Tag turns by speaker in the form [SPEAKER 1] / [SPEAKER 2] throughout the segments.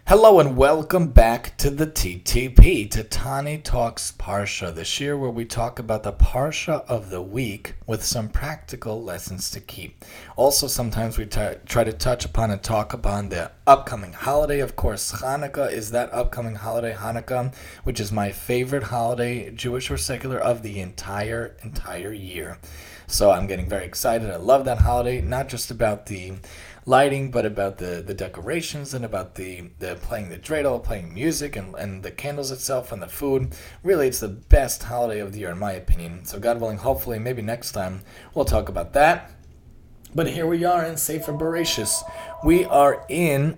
[SPEAKER 1] Hello and welcome back to the TTP, to Tani Talks Parsha, this year where we talk about the Parsha of the week with some practical lessons to keep. Also, sometimes we try to touch upon and talk upon the upcoming holiday. Of course, Hanukkah is that upcoming holiday, Hanukkah, which is my favorite holiday, Jewish or secular, of the entire year. So I'm getting very excited. I love that holiday, not just about the lighting, but about the decorations and about the playing the dreidel, playing music, and the candles itself and the food. Really, it's the best holiday of the year in my opinion. So God willing, hopefully, maybe next time we'll talk about that. But here we are in Sefer Bereshis. We are in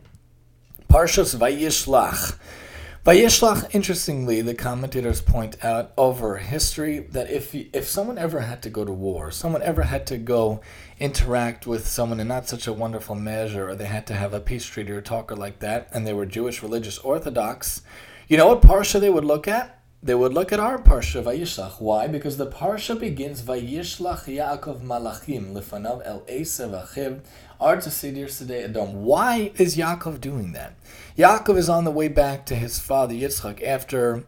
[SPEAKER 1] Parshas Vayishlach. Vayishlach, interestingly, the commentators point out over history that if someone ever had to go to war, someone ever had to go interact with someone in not such a wonderful measure, or they had to have a peace treaty or talker like that, and they were Jewish religious Orthodox, you know what parsha they would look at? They would look at our parsha, Vayishlach. Why? Because the parsha begins, Vayishlach Yaakov Malachim Lefanav El Esav Achiv Arta Sidir Sedei Edom. Why is Yaakov doing that? Yaakov is on the way back to his father Yitzchak after,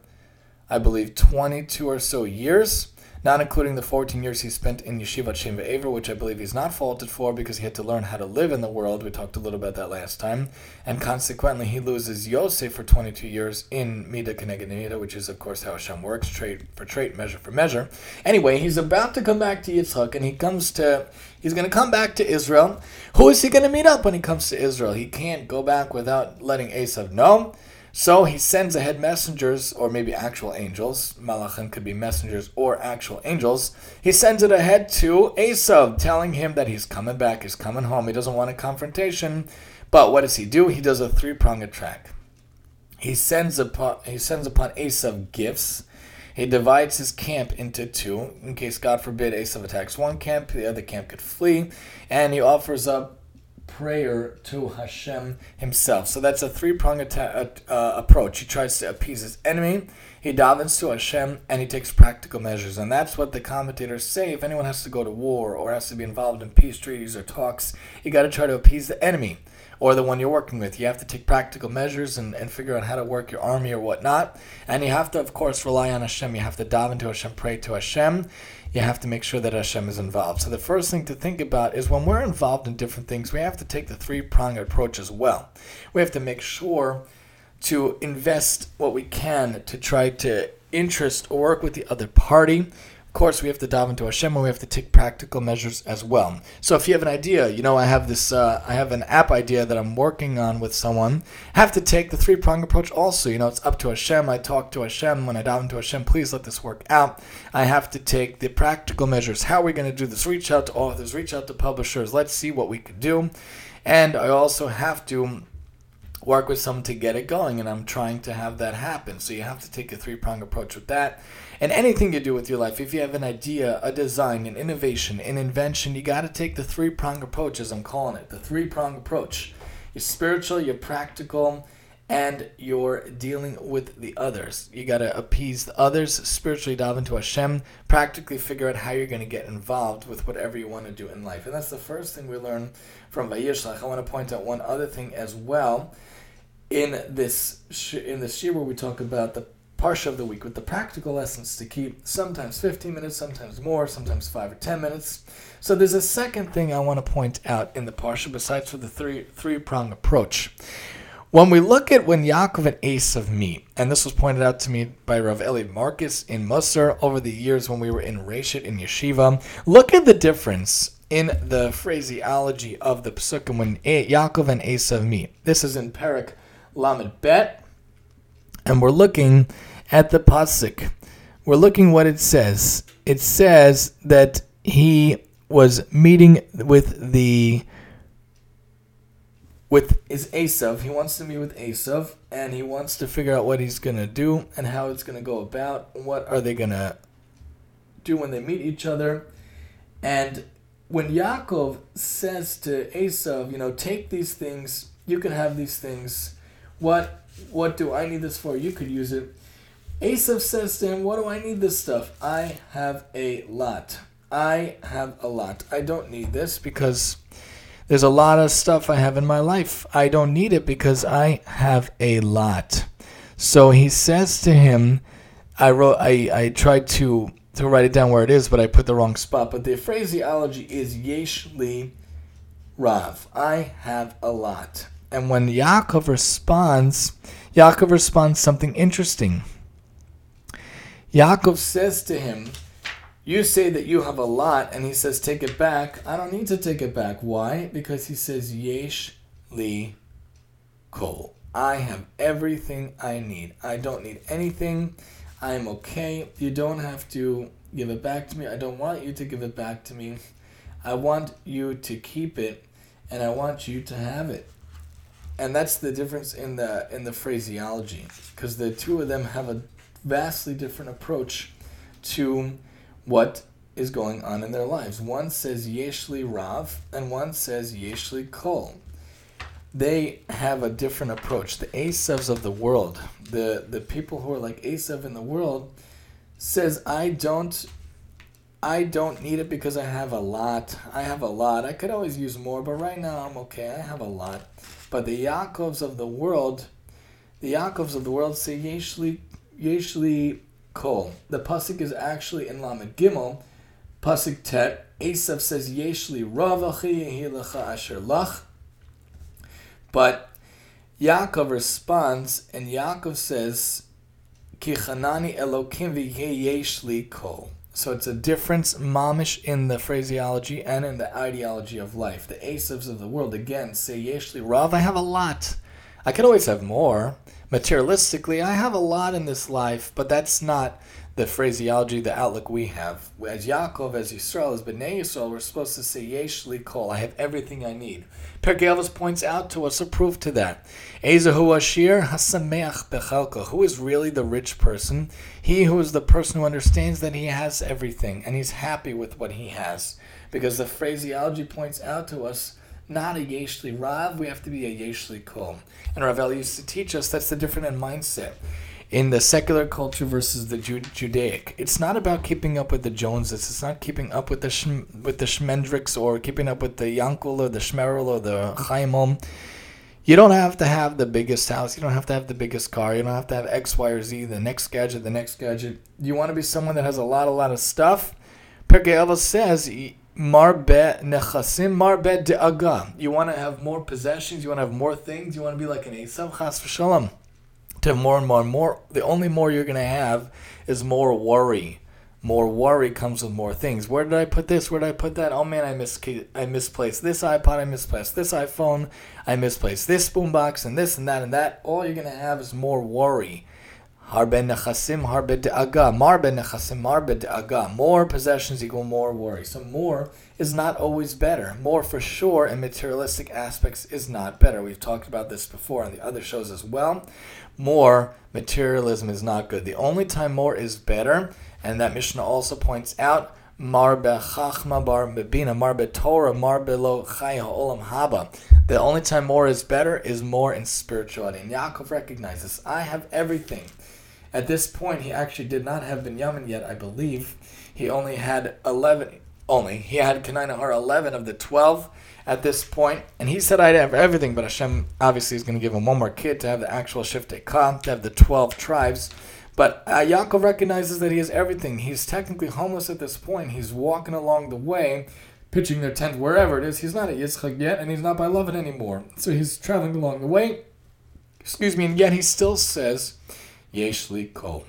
[SPEAKER 1] I believe, 22 or so years, not including the 14 years he spent in Yeshivat Shem Ve'ever, which I believe he's not faulted for because he had to learn how to live in the world. We talked a little about that last time. And consequently, he loses Yosef for 22 years in Midah Keneged Midah, which is, of course, how Hashem works, trait for trait, measure for measure. Anyway, he's about to come back to Yitzchak, and he's going to come back to Israel. Who is he going to meet up when he comes to Israel? He can't go back without letting Esav know. So he sends ahead messengers, or maybe actual angels. Malachim could be messengers or actual angels. He sends it ahead to Esav, telling him that he's coming back, he's coming home. He doesn't want a confrontation. But what does he do? He does a three-pronged attack. He sends upon Esav gifts. He divides his camp into two. In case, God forbid, Esav attacks one camp, the other camp could flee. And he offers up prayer to Hashem himself. So that's a three-pronged approach. He tries to appease his enemy, he davens to Hashem, and he takes practical measures. And that's what the commentators say. If anyone has to go to war or has to be involved in peace treaties or talks, you got to try to appease the enemy or the one you're working with. You have to take practical measures and figure out how to work your army or whatnot. And you have to, of course, rely on Hashem. You have to daven to Hashem, pray to Hashem. You have to make sure that Hashem is involved. So the first thing to think about is when we're involved in different things, we have to take the three-pronged approach as well. We have to make sure to invest what we can to try to interest or work with the other party. Of course, we have to dive into Hashem, and we have to take practical measures as well. So if you have an idea, I have an app idea that I'm working on with someone, I have to take the three-pronged approach also. It's up to Hashem. I talk to Hashem. When I dive into Hashem, please let this work out. I have to take the practical measures. How are we going to do this? Reach out to authors, reach out to publishers. Let's see what we can do. And I also have to work with someone to get it going, and I'm trying to have that happen. So you have to take a three-pronged approach with that. And anything you do with your life, if you have an idea, a design, an innovation, an invention, you got to take the three-pronged approach, as I'm calling it, the three-pronged approach. You're spiritual, you're practical, and you're dealing with the others. You got to appease the others, spiritually dive into Hashem, practically figure out how you're going to get involved with whatever you want to do in life. And that's the first thing we learn from Vayishlach. I want to point out one other thing as well. In this year where we talk about the Parsha of the week with the practical lessons to keep, sometimes 15 minutes, sometimes more, sometimes 5 or 10 minutes. So there's a second thing I want to point out in the Parsha besides for the three-prong approach. When we look at when Yaakov and Esav meet, and this was pointed out to me by Rav Eli Marcus in Musar over the years when we were in Reshit in Yeshiva, look at the difference in the phraseology of the Pesukim when Yaakov and Esav meet. This is in Perek Lamed Bet, and we're looking at the pasuk. We're looking what it says. It says that he was meeting with his Esav. He wants to meet with Esav, and he wants to figure out what he's going to do and how it's going to go about. What are they going to do when they meet each other? And when Yaakov says to Esav, take these things, you can have these things. What do I need this for? You could use it. Esav says to him, what do I need this stuff? I have a lot. I don't need this because There's a lot of stuff I have in my life. I don't need it because I have a lot. So he says to him, I tried to write it down where it is, but I put the wrong spot. But the phraseology is Yesh li Rav. I have a lot. And when Yaakov responds something interesting. Yaakov says to him, you say that you have a lot, and he says, take it back. I don't need to take it back. Why? Because he says, Yesh li kol. I have everything I need. I don't need anything. I am okay. You don't have to give it back to me. I don't want you to give it back to me. I want you to keep it, and I want you to have it. And that's the difference in the phraseology, because the two of them have a vastly different approach to what is going on in their lives. One says Yesh li Rav, and one says Yesh li Kol. They have a different approach. The Esavs of the world, the people who are like Esav in the world, says, I don't need it because I have a lot. I have a lot. I could always use more, but right now I'm okay. I have a lot. But the Yaakovs of the world say Yesh li Kol. The pasuk is actually in Lamed Gimel, pasuk Tet. Esav says Yesh li Rav achi yehi lecha asher lach. But Yaakov responds, and Yaakov says, Ki chanani Elokim v'yeh yesh li kol. So it's a difference, mamish, in the phraseology and in the ideology of life. The Esavs of the world, again, say Yesh li Rav, I have a lot. I could always have more. Materialistically, I have a lot in this life, but that's not the phraseology, the outlook we have. As Yaakov, as Yisrael, as Bnei Yisrael, we're supposed to say, Yesh li kol, I have everything I need. Pirkei Avos points out to us a proof to that. Ezehu Ashir hasameach bechalko. Who is really the rich person? He who is the person who understands that he has everything, and he's happy with what he has. Because the phraseology points out to us, not a Yesh li Rav, we have to be a Yesh li Kol. And Ravel used to teach us that's the different in mindset. In the secular culture versus the Judaic, it's not about keeping up with the Joneses. It's not keeping up with the Shmendricks or keeping up with the Yankel or the Shmerel or the Chaimom. You don't have to have the biggest house. You don't have to have the biggest car. You don't have to have X, Y, or Z, the next gadget. You want to be someone that has a lot of stuff? Pirkei Avos says, Marbe nechasim, marbe de'aga. You want to have more possessions. You want to have more things. You want to be like an Esav, chas v'shalom. To have more and more and more. The only more you're going to have is more worry. More worry comes with more things. Where did I put this? Where did I put that? Oh man, I misplaced this iPod. I misplaced this iPhone. I misplaced this boombox and this and that and that. All you're going to have is more worry. Harbe nechasim, harbe de'aga. Marbe nechasim, marbe de'aga. More possessions equal more worry. So more is not always better. More for sure in materialistic aspects is not better. We've talked about this before on the other shows as well. More materialism is not good. The only time more is better, and that Mishnah also points out, marbe chachma marbe bina, marbe Torah, marbe lo chai ha'olam haba. The only time more is better is more in spirituality. And Yaakov recognizes, I have everything. At this point, he actually did not have Binyamin yet, I believe. He only had 11. He had Kenai 11 of the 12 at this point. And he said, I'd have everything, but Hashem obviously is going to give him one more kid to have the actual Shiftei Ka, to have the 12 tribes. But Yaakov recognizes that he has everything. He's technically homeless at this point. He's walking along the way, pitching their tent wherever it is. He's not at Yitzchak yet, and he's not by Lavan anymore. So he's traveling along the way. And yet he still says, Yesh li kol.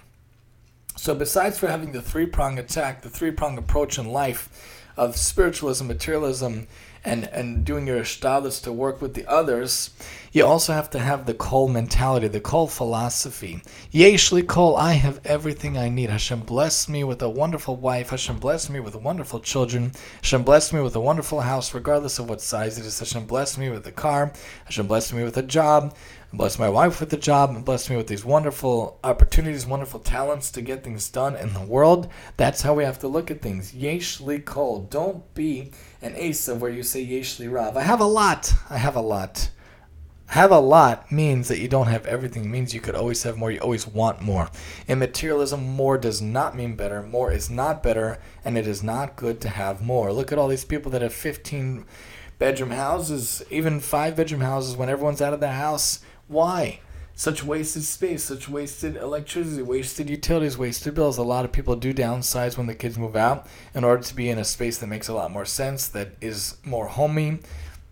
[SPEAKER 1] So besides for having the three-prong attack, the three-prong approach in life of spiritualism, materialism, and doing your ishtadlus to work with the others, you also have to have the kol mentality, the kol philosophy. Yesh li kol, I have everything I need. Hashem blessed me with a wonderful wife. Hashem blessed me with wonderful children. Hashem blessed me with a wonderful house, regardless of what size it is. Hashem blessed me with a car. Hashem blessed me with a job. Bless my wife with a job, and bless me with these wonderful opportunities, wonderful talents to get things done in the world. That's how we have to look at things. Yesh li kol. Don't be an Esav where you say Yesh li Rav. I have a lot. Have a lot means that you don't have everything. It means you could always have more. You always want more. In materialism, more does not mean better. More is not better, and it is not good to have more. Look at all these people that have 15 bedroom houses, even 5-bedroom houses when everyone's out of the house. Why? Such wasted space, such wasted electricity, wasted utilities, wasted bills. A lot of people do downsize when the kids move out in order to be in a space that makes a lot more sense, that is more homey.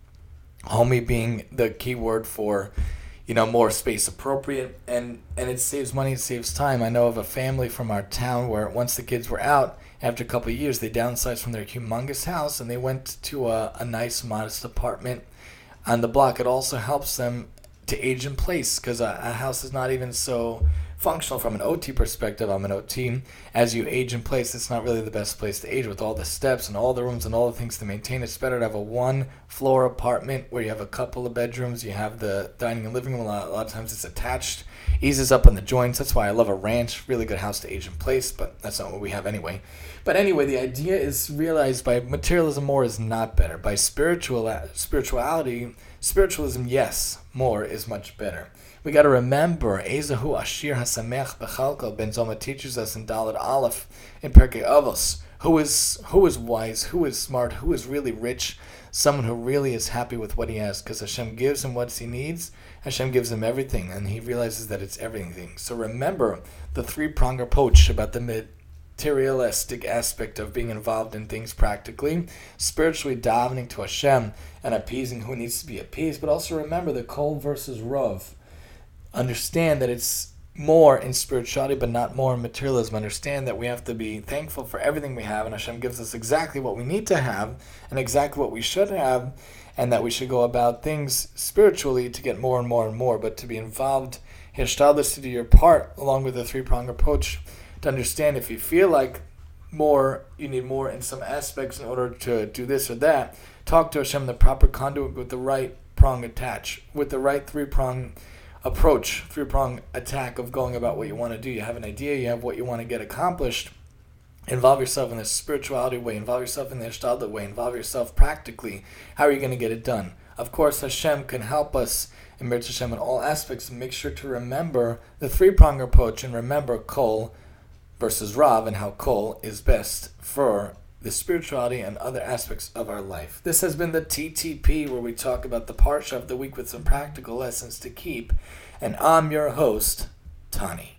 [SPEAKER 1] Homey being the key word for, more space appropriate, and it saves money, it saves time. I know of a family from our town where once the kids were out, after a couple of years, they downsized from their humongous house and they went to a nice, modest apartment on the block. It also helps them to age in place, because a house is not even so functional from an OT perspective. I'm an OT. As you age in place, it's not really the best place to age, with all the steps and all the rooms and all the things to maintain. It's better to have a one-floor apartment where you have a couple of bedrooms, you have the dining and living room. A lot of times it's attached, eases up on the joints. That's why I love a ranch. Really good house to age in place, but that's not what we have anyway. But anyway, the idea is realized by materialism, more is not better. By spirituality, spiritualism, yes, more is much better. We got to remember, Ezahu Ashir Hasamech Bechalkal. Ben Zoma teaches us in Dalet Aleph in Perkei Avos, who is wise, who is smart, who is really rich, someone who really is happy with what he has, because Hashem gives him what he needs. Hashem gives him everything, and he realizes that it's everything. So remember the three-pronged approach about the materialistic aspect of being involved in things practically, spiritually davening to Hashem and appeasing who needs to be appeased, but also remember the Kol versus Rav. Understand that it's more in spirituality, but not more in materialism. Understand that we have to be thankful for everything we have, and Hashem gives us exactly what we need to have and exactly what we should have, and that we should go about things spiritually to get more and more and more, but to be involved, hishtadlus, to do your part, along with the three-pronged approach, to understand if you feel like more, you need more in some aspects in order to do this or that. Talk to Hashem, the proper conduit, with the right prong attach, with the right three-prong approach, three-prong attack of going about what you want to do. You have an idea, you have what you want to get accomplished. Involve yourself in the spirituality way, involve yourself in the hishtadlut way, involve yourself practically. How are you going to get it done? Of course, Hashem can help us in Mirz Hashem in all aspects, and make sure to remember the three-prong approach, and remember Kol versus Rav, and how Kol is best for the spirituality and other aspects of our life. This has been the TTP, where we talk about the Parsha of the week with some practical lessons to keep. And I'm your host, Tani.